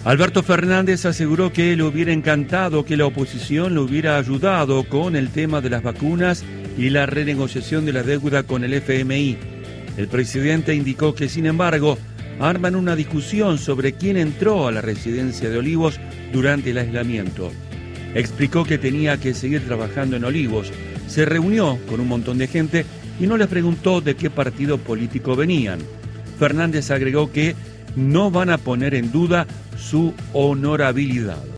Alberto Fernández aseguró que le hubiera encantado que la oposición le hubiera ayudado con el tema de las vacunas y la renegociación de la deuda con el FMI. El presidente indicó que, sin embargo, arman una discusión sobre quién entró a la residencia de Olivos durante el aislamiento. Explicó que tenía que seguir trabajando en Olivos. Se reunió con un montón de gente y no les preguntó de qué partido político venían. Fernández agregó que no van a poner en duda su honorabilidad.